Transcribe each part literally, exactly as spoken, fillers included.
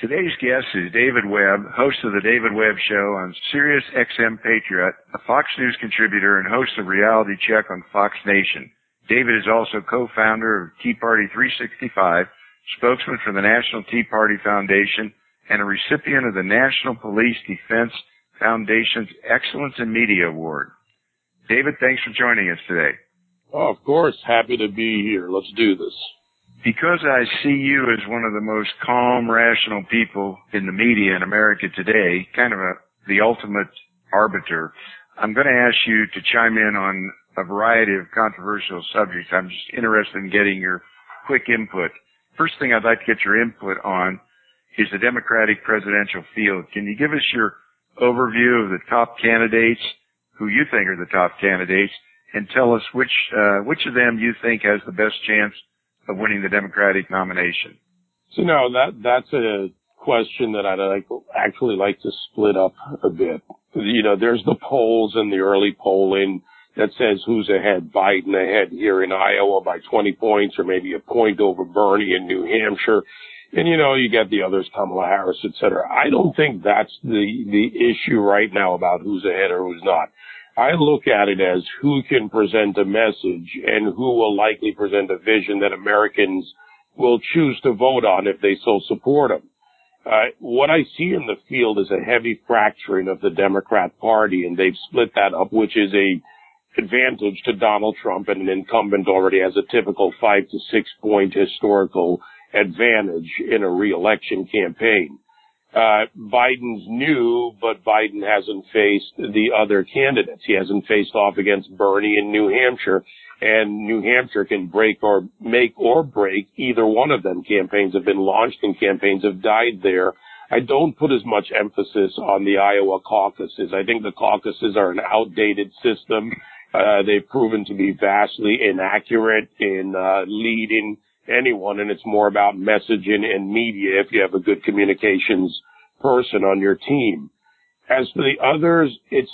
Today's guest is David Webb, host of The David Webb Show on Sirius X M Patriot, a Fox News contributor and host of Reality Check on Fox Nation. David is also co-founder of Tea Party three sixty-five, spokesman for the National Tea Party Foundation, and a recipient of the National Police Defense Foundation's Excellence in Media Award. David, thanks for joining us today. Oh, of course. Happy to be here. Let's do this. Because I see you as one of the most calm, rational people in the media in America today, kind of a, the ultimate arbiter, I'm going to ask you to chime in on a variety of controversial subjects. I'm just interested in getting your quick input. First thing I'd like to get your input on is the Democratic presidential field. Can you give us your overview of the top candidates, who you think are the top candidates, and tell us which uh, which of them you think has the best chance of winning the Democratic nomination? So no, that that's a question that I'd like, actually like to split up a bit. You know, there's the polls and the early polling that says who's ahead. Biden ahead here in Iowa by twenty points, or maybe a point over Bernie in New Hampshire. And, you know, you get the others, Kamala Harris, et cetera. I don't think that's the, the issue right now about who's ahead or who's not. I look at it as who can present a message and who will likely present a vision that Americans will choose to vote on if they so support them. Uh, what I see in the field is a heavy fracturing of the Democrat Party, and they've split that up, which is a advantage to Donald Trump, and an incumbent already has a typical five to six point historical advantage in a re-election campaign. Uh, Biden's new, but Biden hasn't faced the other candidates. He hasn't faced off against Bernie in New Hampshire, and New Hampshire can break or make or break either one of them. Campaigns have been launched and campaigns have died there. I don't put as much emphasis on the Iowa caucuses. I think the caucuses are an outdated system. Uh, they've proven to be vastly inaccurate in uh, leading anyone, and it's more about messaging and media if you have a good communications person on your team. As for the others, it's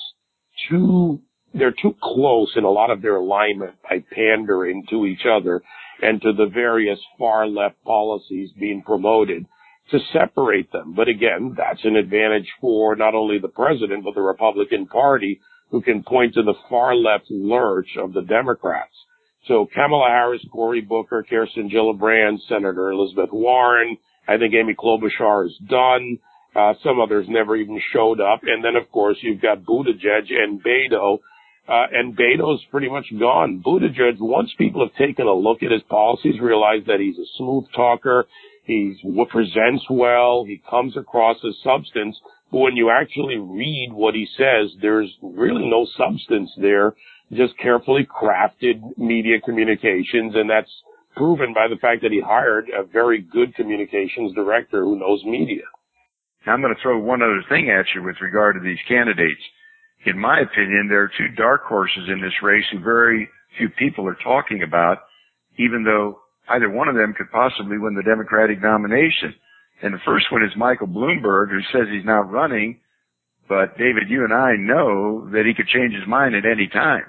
too, they're too close in a lot of their alignment by pandering to each other and to the various far left policies being promoted to separate them. But again, that's an advantage for not only the president, but the Republican Party, who can point to the far left lurch of the Democrats. So Kamala Harris, Cory Booker, Kirsten Gillibrand, Senator Elizabeth Warren, I think Amy Klobuchar is done. Uh, some others never even showed up. And then, of course, you've got Buttigieg and Beto. Uh, and Beto's pretty much gone. Buttigieg, once people have taken a look at his policies, realize that he's a smooth talker. He presents well. He comes across as substance. But when you actually read what he says, there's really no substance there. Just carefully crafted media communications, and that's proven by the fact that he hired a very good communications director who knows media. Now, I'm going to throw one other thing at you with regard to these candidates. In my opinion, there are two dark horses in this race who very few people are talking about, even though either one of them could possibly win the Democratic nomination. And the first one is Michael Bloomberg, who says he's not running, but David, you and I know that he could change his mind at any time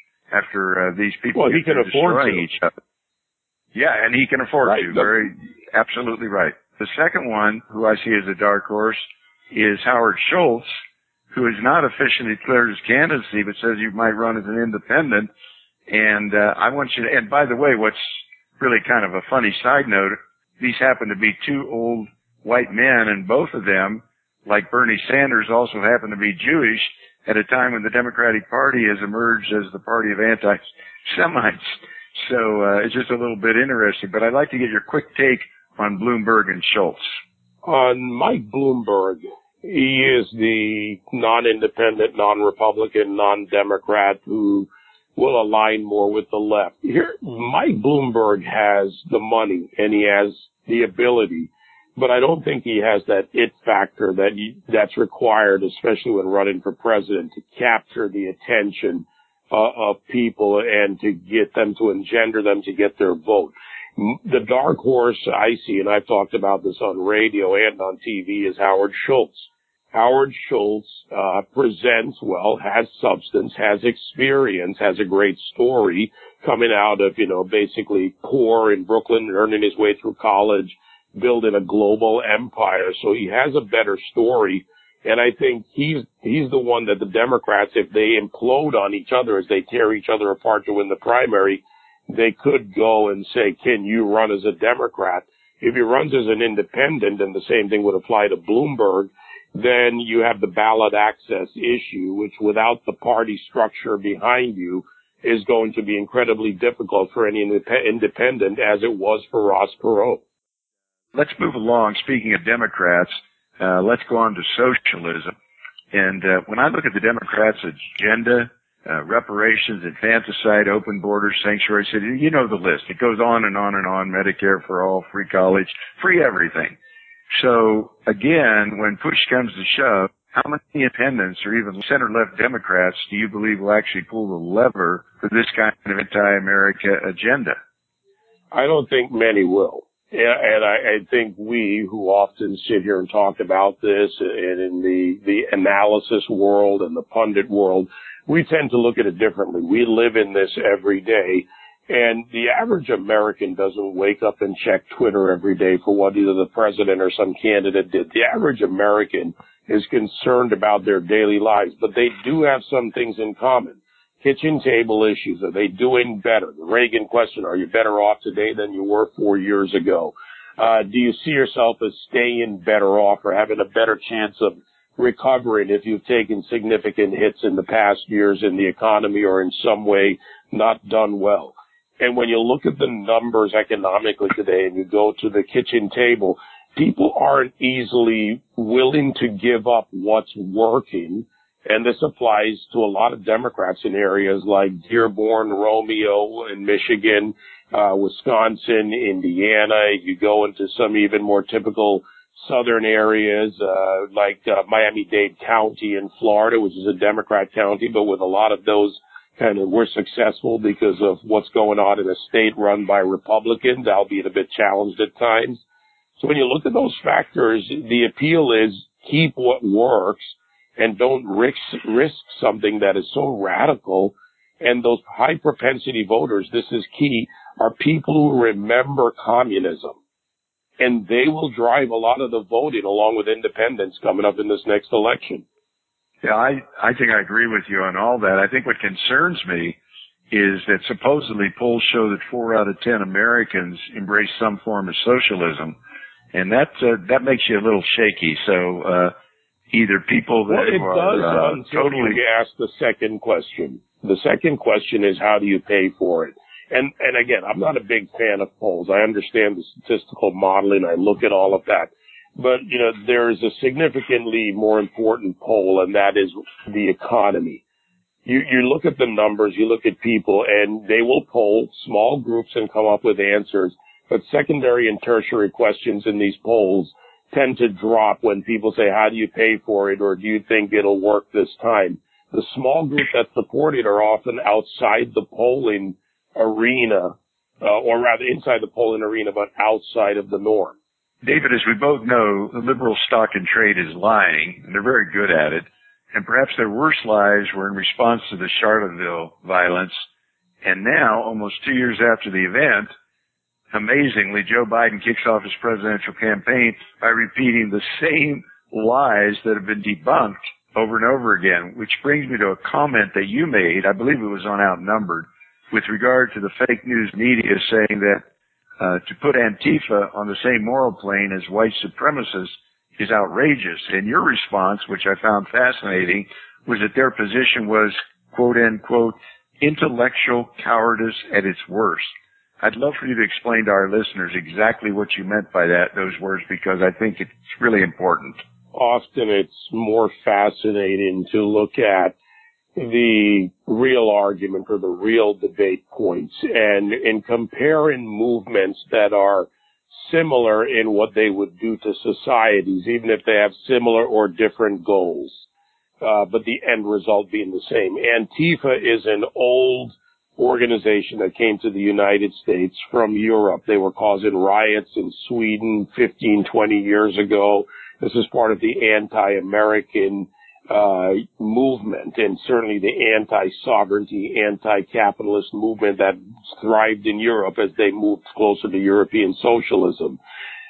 after uh, these people well, he can afford to. each other. Yeah, and he can afford right. to. Very, absolutely right. The second one, who I see as a dark horse, is Howard Schultz, who has not officially declared his candidacy, but says he might run as an independent. And uh, I want you to, and by the way, what's really kind of a funny side note, these happen to be two old white men, and both of them, like Bernie Sanders, also happen to be Jewish at a time when the Democratic Party has emerged as the party of anti-Semites. So uh, it's just a little bit interesting. But I'd like to get your quick take on Bloomberg and Schultz. On Mike Bloomberg, he is the non-independent, non-Republican, non-Democrat who will align more with the left. Here, Mike Bloomberg has the money and he has the ability, but I don't think he has that it factor that he, that's required, especially when running for president, to capture the attention uh, of people and to get them, to engender them, to get their vote. The dark horse I see, and I've talked about this on radio and on T V, is Howard Schultz. Howard Schultz uh, presents well, has substance, has experience, has a great story coming out of, you know, basically poor in Brooklyn, earning his way through college, building a global empire. So he has a better story. And I think he's, he's the one that the Democrats, if they implode on each other as they tear each other apart to win the primary, they could go and say, can you run as a Democrat? If he runs as an independent, and the same thing would apply to Bloomberg, then you have the ballot access issue, which without the party structure behind you is going to be incredibly difficult for any independent, as it was for Ross Perot. Let's move along. Speaking of Democrats, uh, let's go on to socialism. And uh, when I look at the Democrats' agenda, uh, reparations, infanticide, open borders, sanctuary city, you know the list. It goes on and on and on, Medicare for all, free college, free everything. So, again, when push comes to shove, how many independents or even center-left Democrats do you believe will actually pull the lever for this kind of anti-America agenda? I don't think many will. And I, I think we, who often sit here and talk about this, and in the, the analysis world and the pundit world, we tend to look at it differently. We live in this every day. And the average American doesn't wake up and check Twitter every day for what either the president or some candidate did. The average American is concerned about their daily lives, but they do have some things in common. Kitchen table issues. Are they doing better? The Reagan question, are you better off today than you were four years ago? Uh, do you see yourself as staying better off or having a better chance of recovering if you've taken significant hits in the past years in the economy or in some way not done well? And when you look at the numbers economically today and you go to the kitchen table, people aren't easily willing to give up what's working. And this applies to a lot of Democrats in areas like Dearborn, Romeo in Michigan, uh, Wisconsin, Indiana. You go into some even more typical southern areas, uh, like uh, Miami-Dade County in Florida, which is a Democrat county, but with a lot of those kind of were successful because of what's going on in a state run by Republicans, albeit a bit challenged at times. So when you look at those factors, the appeal is keep what works and don't risk, risk something that is so radical. And those high propensity voters, this is key, are people who remember communism. And they will drive a lot of the voting along with independents coming up in this next election. Yeah, I, I think I agree with you on all that. I think what concerns me is that supposedly polls show that four out of ten Americans embrace some form of socialism, and that uh, that makes you a little shaky. So uh, either people that well, it are does uh, until totally you ask the second question. The second question is, how do you pay for it? And and again, I'm not a big fan of polls. I understand the statistical modeling. I look at all of that. But, you know, there is a significantly more important poll, and that is the economy. You, you look at the numbers, you look at people, and they will poll small groups and come up with answers. But secondary and tertiary questions in these polls tend to drop when people say, how do you pay for it, or do you think it'll work this time? The small group that support it are often outside the polling arena, uh, or rather inside the polling arena, but outside of the norm. David, as we both know, the liberal stock and trade is lying, and they're very good at it. And perhaps their worst lies were in response to the Charlottesville violence. And now, almost two years after the event, amazingly, Joe Biden kicks off his presidential campaign by repeating the same lies that have been debunked over and over again, which brings me to a comment that you made, I believe it was on Outnumbered, with regard to the fake news media saying that Uh, to put Antifa on the same moral plane as white supremacists is outrageous. And your response, which I found fascinating, was that their position was, quote, end quote, intellectual cowardice at its worst. I'd love for you to explain to our listeners exactly what you meant by that, those words, because I think it's really important. Often it's more fascinating to look at the real argument or the real debate points and in comparing movements that are similar in what they would do to societies, even if they have similar or different goals, uh, but the end result being the same. Antifa is an old organization that came to the United States from Europe. They were causing riots in Sweden fifteen, twenty years ago. This is part of the anti-American uh movement, and certainly the anti-sovereignty, anti-capitalist movement that thrived in Europe as they moved closer to European socialism.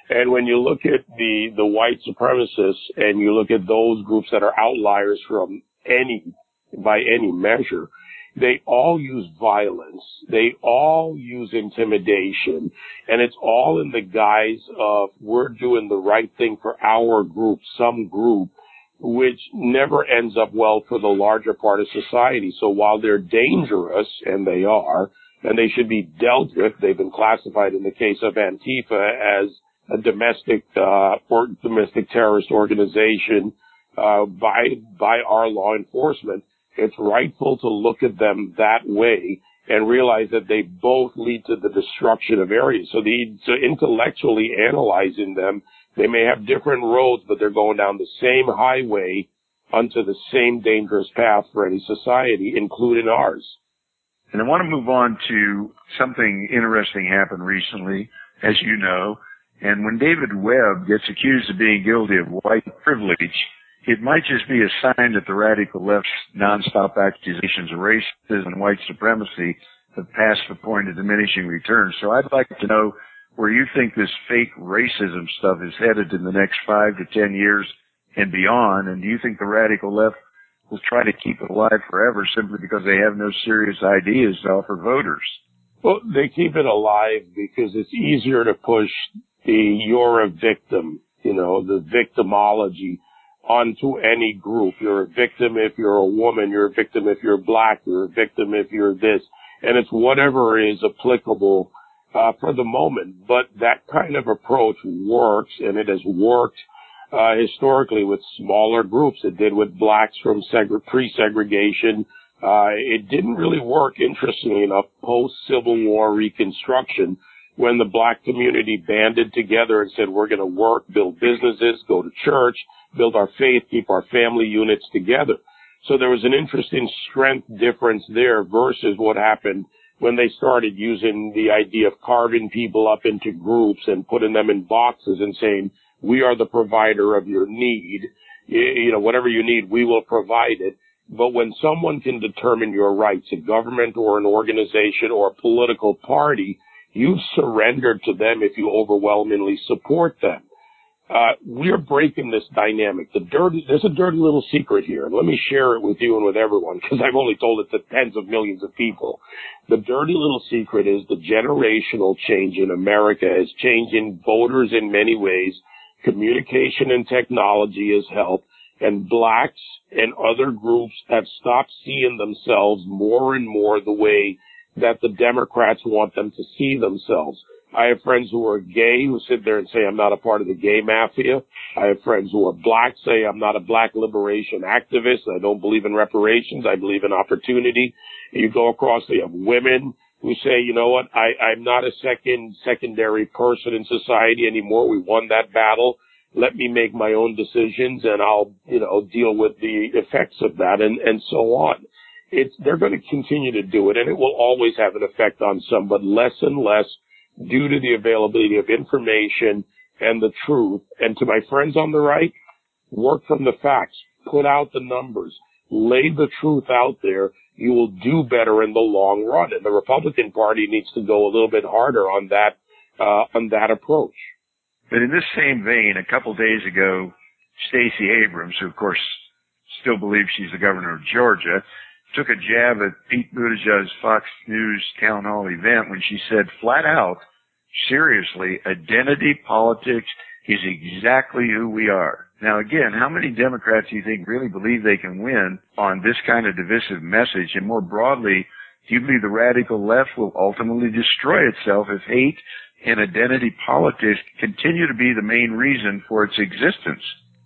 And when you look at the, the white supremacists and you look at those groups that are outliers from any, by any measure, they all use violence. They all use intimidation. And it's all in the guise of we're doing the right thing for our group, some group, which never ends up well for the larger part of society. So while they're dangerous, and they are, and they should be dealt with, they've been classified in the case of Antifa as a domestic, uh, or domestic terrorist organization, uh, by, by our law enforcement. It's rightful to look at them that way and realize that they both lead to the destruction of areas. So the, so intellectually analyzing them, they may have different roads, but they're going down the same highway onto the same dangerous path for any society, including ours. And I want to move on to something interesting happened recently, as you know. And when David Webb gets accused of being guilty of white privilege, it might just be a sign that the radical left's nonstop accusations of racism and white supremacy have passed the point of diminishing returns. So I'd like to know where you think this fake racism stuff is headed in the next five to ten years and beyond. And do you think the radical left will try to keep it alive forever simply because they have no serious ideas to offer voters? Well, they keep it alive because it's easier to push the you're a victim, you know, the victimology onto any group. You're a victim if you're a woman. You're a victim if you're black. You're a victim if you're this. And it's whatever is applicable uh, for the moment. But that kind of approach works, and it has worked uh, historically with smaller groups. It did with blacks from seg- pre-segregation. Uh, it didn't really work, interestingly enough, post-Civil War Reconstruction, when the black community banded together and said, we're going to work, build businesses, go to church, build our faith, keep our family units together. So there was an interesting strength difference there versus what happened when they started using the idea of carving people up into groups and putting them in boxes and saying, we are the provider of your need. You know, whatever you need, we will provide it. But when someone can determine your rights, a government or an organization or a political party, you surrender to them if you overwhelmingly support them. Uh, we're breaking this dynamic. The dirty, there's a dirty little secret here. Let me share it with you and with everyone, because I've only told it to tens of millions of people. The dirty little secret is the generational change in America is changing voters in many ways. Communication and technology has helped, and blacks and other groups have stopped seeing themselves more and more the way that the Democrats want them to see themselves. I have friends who are gay who sit there and say, I'm not a part of the gay mafia. I have friends who are black say, I'm not a black liberation activist. I don't believe in reparations. I believe in opportunity. You go across, you have women who say, you know what, I, I'm not a second, secondary person in society anymore. We won that battle. Let me make my own decisions and I'll, you know, deal with the effects of that and, and so on. It's, they're going to continue to do it, and it will always have an effect on some, but less and less due to the availability of information and the truth. And to my friends on the right, work from the facts, put out the numbers, lay the truth out there. You will do better in the long run. And the Republican Party needs to go a little bit harder on that, uh, on that approach. But in this same vein, a couple days ago, Stacey Abrams, who of course still believes she's the governor of Georgia, took a jab at Pete Buttigieg's Fox News town hall event when she said flat out, seriously, identity politics is exactly who we are. Now again, how many Democrats do you think really believe they can win on this kind of divisive message? And more broadly, do you believe the radical left will ultimately destroy itself if hate and identity politics continue to be the main reason for its existence?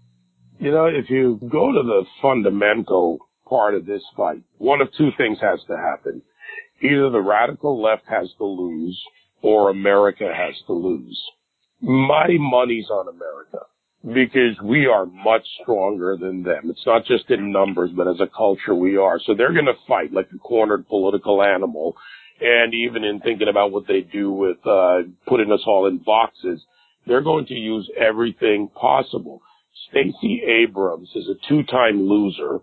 You know, if you go to the fundamental part of this fight, one of two things has to happen. Either the radical left has to lose or America has to lose. My money's on America because we are much stronger than them. It's not just in numbers, but as a culture we are. So they're going to fight like a cornered political animal. And even in thinking about what they do with uh putting us all in boxes, they're going to use everything possible. Stacey Abrams is a two-time loser.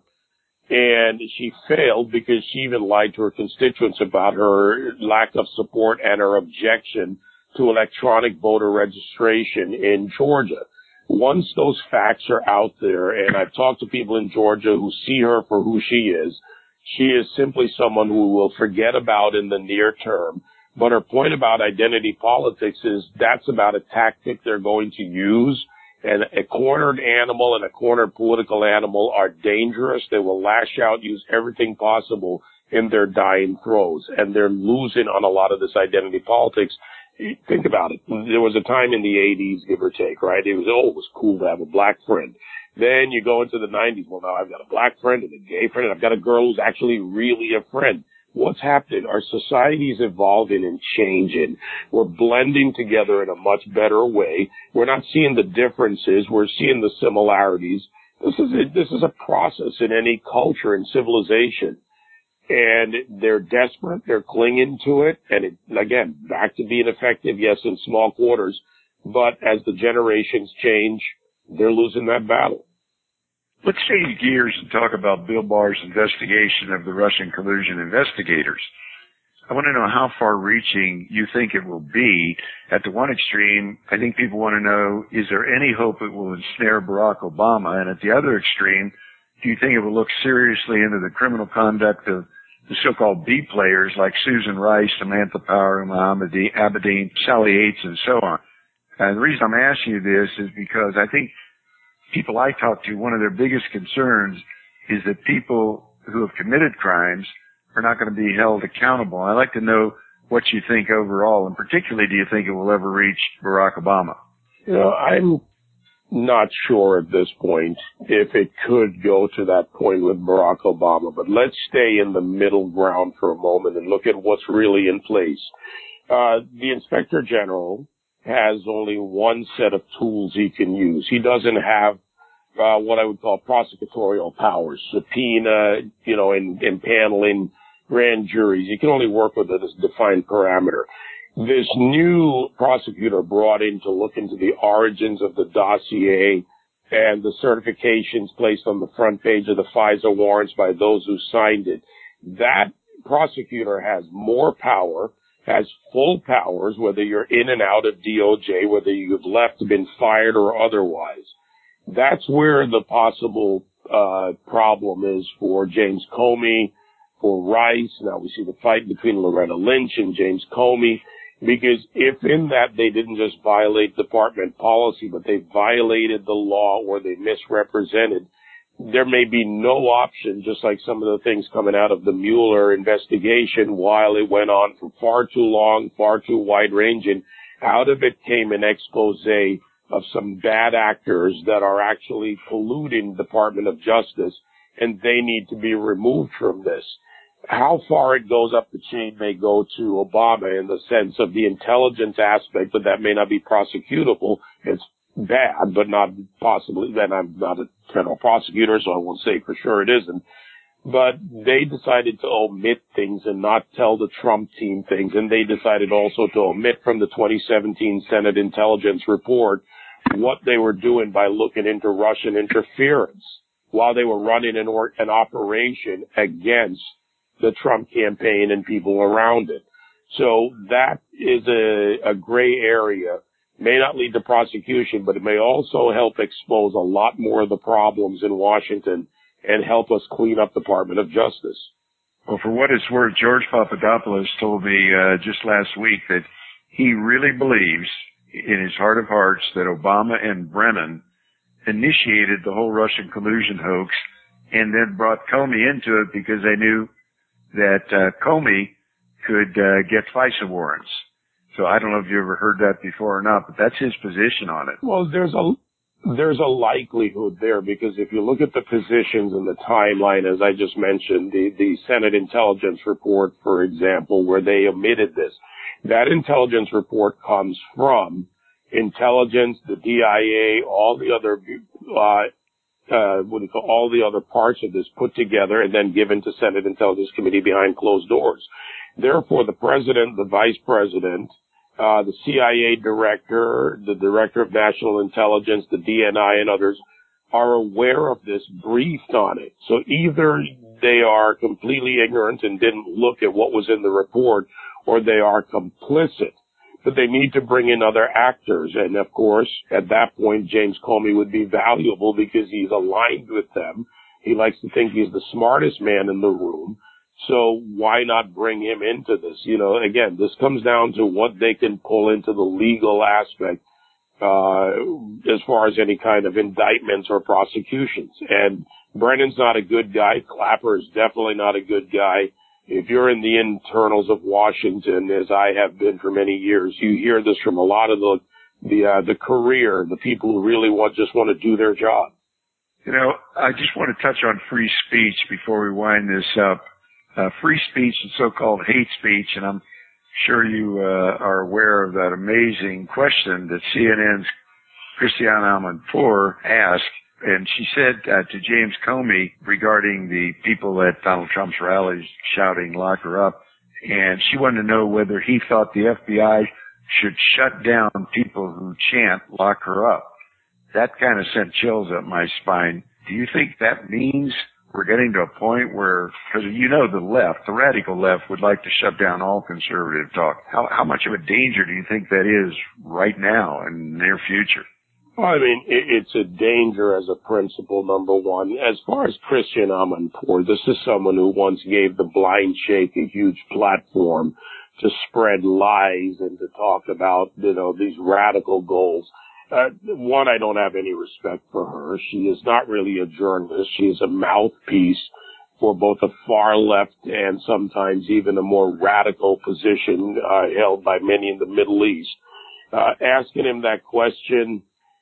And she failed because she even lied to her constituents about her lack of support and her objection to electronic voter registration in Georgia. Once those facts are out there, and I've talked to people in Georgia who see her for who she is, she is simply someone who will forget about in the near term. But her point about identity politics is that's about a tactic they're going to use. And a cornered animal and a cornered political animal are dangerous. They will lash out, use everything possible in their dying throes. And they're losing on a lot of this identity politics. Think about it. There was a time in the eighties, give or take, right? It was, oh, it was cool to have a black friend. Then you go into the nineties. Well, now I've got a black friend and a gay friend, and I've got a girl who's actually really a friend. What's happening? Our society is evolving and changing. We're blending together in a much better way. We're not seeing the differences. We're seeing the similarities. This is a, this is a process in any culture and civilization. And they're desperate. They're clinging to it. And it, again, back to being effective, yes, in small quarters. But as the generations change, they're losing that battle. Let's change gears and talk about Bill Barr's investigation of the Russian collusion investigators. I want to know how far-reaching you think it will be. At the one extreme, I think people want to know, is there any hope it will ensnare Barack Obama? And at the other extreme, do you think it will look seriously into the criminal conduct of the so-called B players like Susan Rice, Samantha Power, Mohammed Abedin, Sally Yates, and so on? And the reason I'm asking you this is because I think people I talk to, one of their biggest concerns is that people who have committed crimes are not going to be held accountable. I'd like to know what you think overall, and particularly, do you think it will ever reach Barack Obama? You know, I'm not sure at this point if it could go to that point with Barack Obama, but let's stay in the middle ground for a moment and look at what's really in place. Uh, the Inspector General has only one set of tools he can use. He doesn't have uh, what I would call prosecutorial powers, subpoena, you know, and impaneling grand juries. He can only work with a defined parameter. This new prosecutor brought in to look into the origins of the dossier and the certifications placed on the front page of the FISA warrants by those who signed it. That prosecutor has more power, has full powers, whether you're in and out of D O J, whether you've left, been fired, or otherwise. That's where the possible uh problem is for James Comey, for Rice. Now we see the fight between Loretta Lynch and James Comey, because if in that they didn't just violate department policy, but they violated the law or they misrepresented, there may be no option, just like some of the things coming out of the Mueller investigation while it went on for far too long, far too wide-ranging. Out of it came an expose of some bad actors that are actually polluting the Department of Justice, and they need to be removed from this. How far it goes up the chain may go to Obama in the sense of the intelligence aspect, but that may not be prosecutable. It's bad, but not possibly. Then I'm not a federal prosecutor, so I won't say for sure it isn't. But they decided to omit things and not tell the Trump team things, and they decided also to omit from the twenty seventeen Senate Intelligence Report what they were doing by looking into Russian interference while they were running an, or- an operation against the Trump campaign and people around it. So that is a, a gray area. May not lead to prosecution, but it may also help expose a lot more of the problems in Washington and help us clean up the Department of Justice. Well, for what it's worth, George Papadopoulos told me uh, just last week that he really believes in his heart of hearts that Obama and Brennan initiated the whole Russian collusion hoax and then brought Comey into it because they knew that uh, Comey could uh, get FISA warrants. So I don't know if you ever heard that before or not, but that's his position on it. Well, there's a there's a likelihood there, because if you look at the positions and the timeline, as I just mentioned, the, the Senate Intelligence Report, for example, where they omitted this, that intelligence report comes from intelligence, the D I A, all the other uh, uh, what do you call, all the other parts of this put together and then given to Senate Intelligence Committee behind closed doors. Therefore, the president, the vice president, uh, the C I A director, the director of national intelligence, the D N I, and others are aware of this, briefed on it. So either they are completely ignorant and didn't look at what was in the report, or they are complicit. but they need to bring in other actors. And of course, at that point, James Comey would be valuable because he's aligned with them. He likes to think he's the smartest man in the room. So why not bring him into this? You know, again, this comes down to what they can pull into the legal aspect, uh, as far as any kind of indictments or prosecutions. And Brennan's not a good guy. Clapper is definitely not a good guy. If you're in the internals of Washington, as I have been for many years, you hear this from a lot of the, the, uh, the career, the people who really want, just want to do their job. You know, I just want to touch on free speech before we wind this up. Uh, free speech and so-called hate speech, and I'm sure you uh, are aware of that amazing question that C N N's Christiane Amanpour asked, and she said uh, to James Comey regarding the people at Donald Trump's rallies shouting, "Lock her up," and she wanted to know whether he thought the F B I should shut down people who chant, "Lock her up." That kind of sent chills up my spine. Do you think that means we're getting to a point where, because you know the left, the radical left, would like to shut down all conservative talk? How, how much of a danger do you think that is right now and in the near future? Well, I mean, it, it's a danger as a principle, number one. As far as Christiane Amanpour, this is someone who once gave the Blind Sheikh a huge platform to spread lies and to talk about, you know, these radical goals. Uh, one, I don't have any respect for her. She is not really a journalist. She is a mouthpiece for both the far left and sometimes even a more radical position uh, held by many in the Middle East. Uh, asking him that question,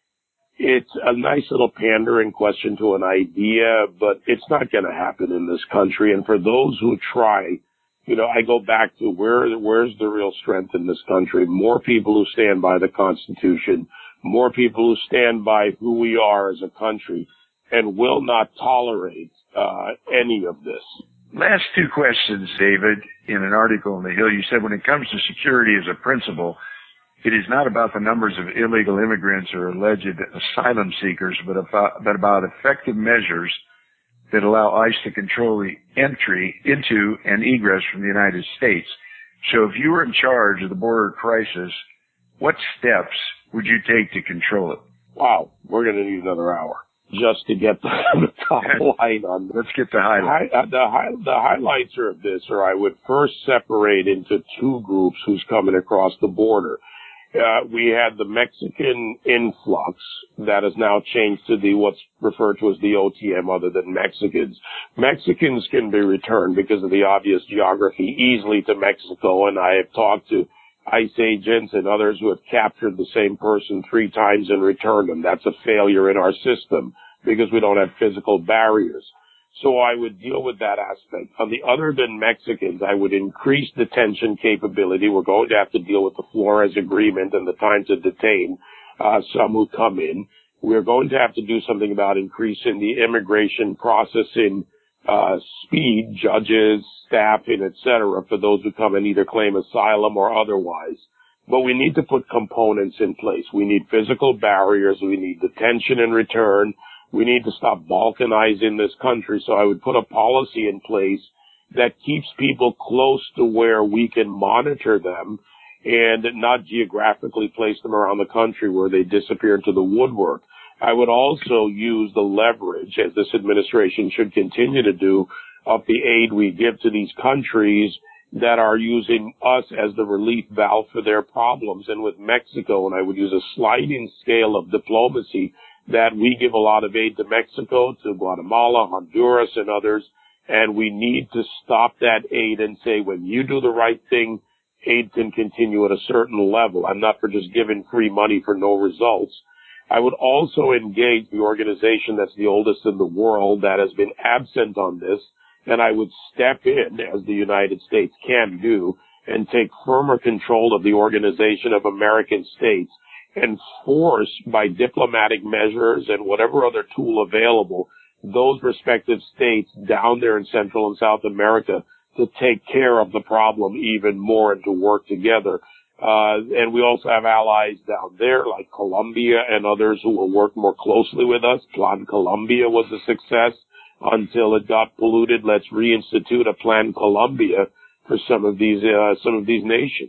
it's a nice little pandering question to an idea, but it's not going to happen in this country. And for those who try, you know, I go back to where where's the real strength in this country? More people who stand by the Constitution, more people who stand by who we are as a country, and will not tolerate uh any of this. Last two questions, David. In an article in The Hill, you said when it comes to security as a principle, it is not about the numbers of illegal immigrants or alleged asylum seekers, but about, but about effective measures that allow ICE to control the entry into and egress from the United States. So if you were in charge of the border crisis, what steps would you take to control it? Wow, we're going to need another hour just to get the, the top line on this. Let's get the highlights. Hi, uh, the, high, the highlights are of this, or I would first separate into two groups who's coming across the border. Uh, we had the Mexican influx that has now changed to the what's referred to as the O T M, other than Mexicans. Mexicans can be returned because of the obvious geography easily to Mexico, and I have talked to ICE agents and others who have captured the same person three times and returned them. That's a failure in our system because we don't have physical barriers. So I would deal with that aspect. On the other than Mexicans, I would increase detention capability. We're going to have to deal with the Flores Agreement and the time to detain uh, some who come in. We're going to have to do something about increasing the immigration processing uh speed, judges, staffing, et cetera, for those who come and either claim asylum or otherwise. But we need to put components in place. We need physical barriers. We need detention and return. We need to stop balkanizing this country. So I would put a policy in place that keeps people close to where we can monitor them and not geographically place them around the country where they disappear into the woodwork. I would also use the leverage, as this administration should continue to do, of the aid we give to these countries that are using us as the relief valve for their problems. And with Mexico, and I would use a sliding scale of diplomacy, that we give a lot of aid to Mexico, to Guatemala, Honduras, and others, and we need to stop that aid and say, when you do the right thing, aid can continue at a certain level. I'm not for just giving free money for no results. I would also engage the organization that's the oldest in the world that has been absent on this, and I would step in, as the United States can do, and take firmer control of the Organization of American States and force, by diplomatic measures and whatever other tool available, those respective states down there in Central and South America to take care of the problem even more and to work together. Uh, and we also have allies down there like Colombia and others who will work more closely with us. Plan Colombia was a success until it got polluted. Let's reinstitute a Plan Colombia for some of these, uh, some of these nations.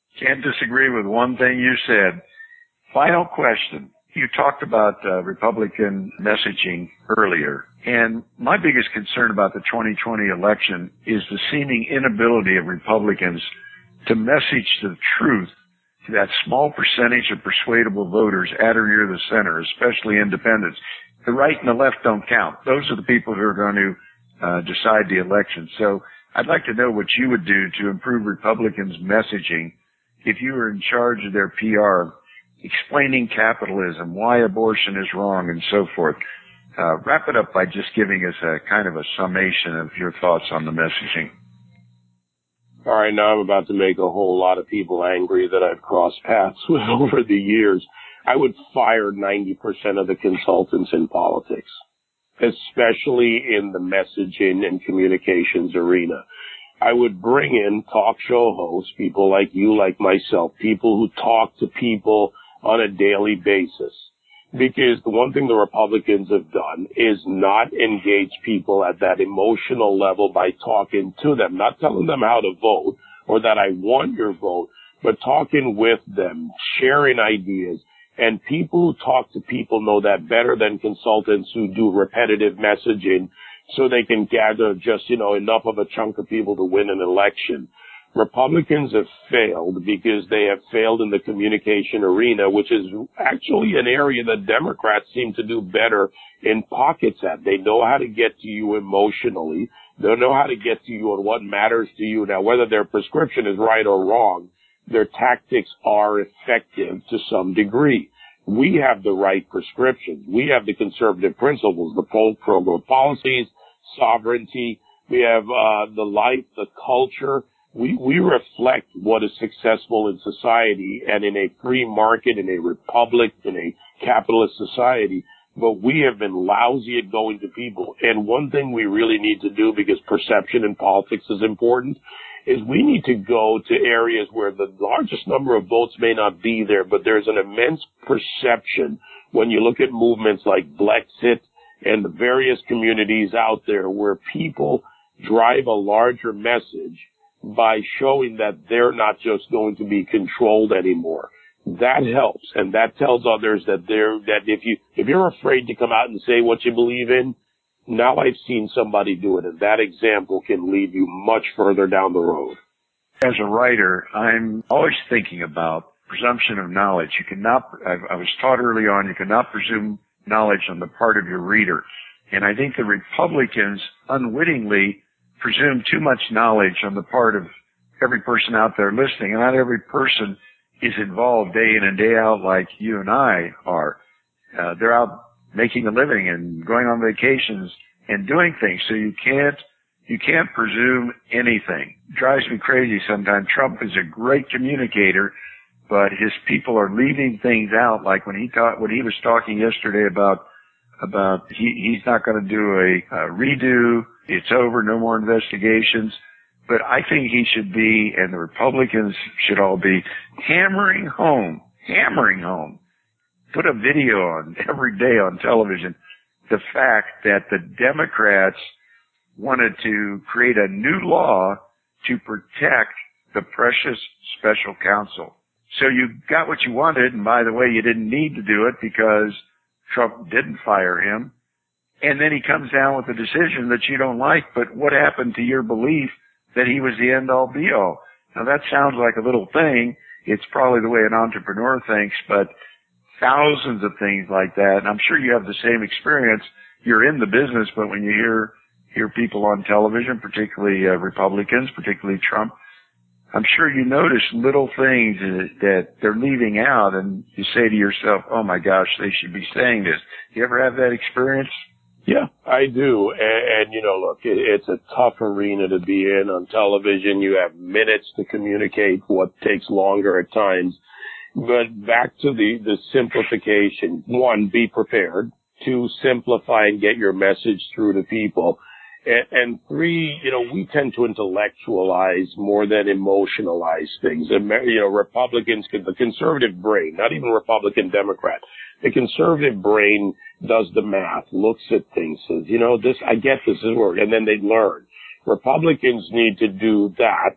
Can't disagree with one thing you said. Final question. You talked about uh, Republican messaging earlier, and my biggest concern about the twenty twenty election is the seeming inability of Republicans to message the truth to that small percentage of persuadable voters at or near the center, especially independents. The right and the left don't count. Those are the people who are going to uh, decide the election. So I'd like to know what you would do to improve Republicans' messaging if you were in charge of their P R, explaining capitalism, why abortion is wrong, and so forth. Uh, wrap it up by just giving us a kind of a summation of your thoughts on the messaging. All right, now I'm about to make a whole lot of people angry that I've crossed paths with over the years. I would fire ninety percent of the consultants in politics, especially in the messaging and communications arena. I would bring in talk show hosts, people like you, like myself, people who talk to people on a daily basis. Because the one thing the Republicans have done is not engage people at that emotional level by talking to them, not telling them how to vote or that I want your vote, but talking with them, sharing ideas. And people who talk to people know that better than consultants who do repetitive messaging so they can gather just, you know, enough of a chunk of people to win an election. Republicans have failed because they have failed in the communication arena, which is actually an area that Democrats seem to do better in pockets at. They know how to get to you emotionally. They know how to get to you on what matters to you. Now, whether their prescription is right or wrong, their tactics are effective to some degree. We have the right prescriptions. We have the conservative principles, the pro-growth policies, sovereignty. We have uh the life, the culture. We, we reflect what is successful in society and in a free market, in a republic, in a capitalist society. But we have been lousy at going to people. And one thing we really need to do, because perception in politics is important, is we need to go to areas where the largest number of votes may not be there, but there's an immense perception when you look at movements like Brexit and the various communities out there where people drive a larger message by showing that they're not just going to be controlled anymore. That helps, and that tells others that they're, that if you, if you're afraid to come out and say what you believe in, now I've seen somebody do it, and that example can lead you much further down the road. As a writer, I'm always thinking about presumption of knowledge. You cannot, I, I was taught early on, you cannot presume knowledge on the part of your reader. And I think the Republicans unwittingly presume too much knowledge on the part of every person out there listening. And not every person is involved day in and day out like you and I are. Uh, they're out making a living and going on vacations and doing things. So you can't, you can't presume anything. It drives me crazy sometimes. Trump is a great communicator, but his people are leaving things out. Like when he talked, when he was talking yesterday about, about he, he's not going to do a, a redo. It's over. No more investigations. But I think he should be, and the Republicans should all be hammering home, hammering home. Put a video on every day on television, the fact that the Democrats wanted to create a new law to protect the precious special counsel. So you got what you wanted, and by the way, you didn't need to do it because Trump didn't fire him. And then he comes down with a decision that you don't like, but what happened to your belief that he was the end-all be-all? Now that sounds like a little thing. It's probably the way an entrepreneur thinks, but thousands of things like that. And I'm sure you have the same experience. You're in the business, but when you hear hear people on television, particularly uh, Republicans, particularly Trump, I'm sure you notice little things that, that they're leaving out, and you say to yourself, oh my gosh, they should be saying this. You ever have that experience? Yeah, I do. And, and you know, look, it, it's a tough arena to be in on television. You have minutes to communicate what takes longer at times. But back to the, the simplification. One, be prepared. Two, simplify and get your message through to people. And, and three, you know, we tend to intellectualize more than emotionalize things. And, you know, Republicans, the conservative brain, not even Republican, Democrat, the conservative brain does the math, looks at things, says, you know, this, I get this is work, and then they learn. Republicans need to do that,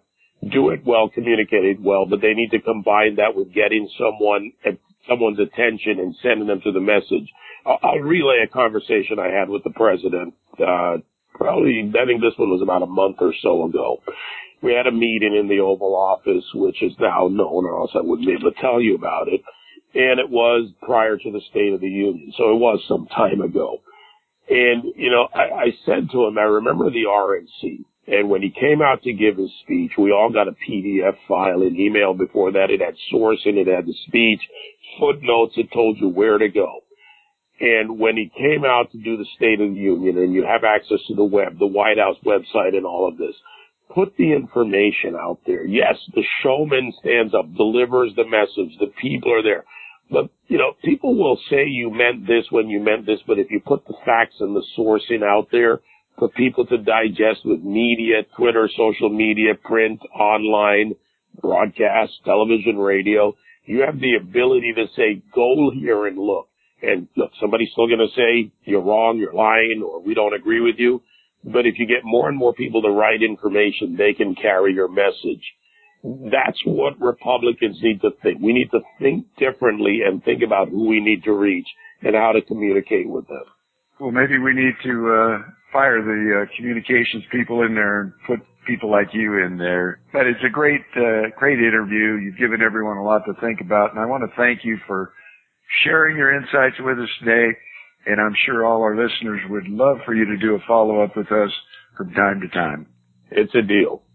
do it well, communicate it well, but they need to combine that with getting someone at someone's attention and sending them to the message. I'll, I'll relay a conversation I had with the president, uh, probably, I think this one was about a month or so ago. We had a meeting in the Oval Office, which is now known, or else I wouldn't be able to tell you about it. And it was prior to the State of the Union, so it was some time ago. And, you know, I, I said to him, I remember the R N C. And when he came out to give his speech, we all got a P D F file and email before that. It had sourcing, it had the speech, footnotes, it told you where to go. And when he came out to do the State of the Union, and you have access to the web, the White House website and all of this, put the information out there. Yes, the showman stands up, delivers the message, the people are there. But, you know, people will say you meant this when you meant this, but if you put the facts and the sourcing out there for people to digest with media, Twitter, social media, print, online, broadcast, television, radio, you have the ability to say, go here and look. And look, somebody's still going to say you're wrong, you're lying, or we don't agree with you. But if you get more and more people to write information, they can carry your message. That's what Republicans need to think. We need to think differently and think about who we need to reach and how to communicate with them. Well, maybe we need to uh, fire the uh, communications people in there and put people like you in there. But it's a great, uh, great interview. You've given everyone a lot to think about, and I want to thank you for sharing your insights with us today. And I'm sure all our listeners would love for you to do a follow-up with us from time to time. It's a deal.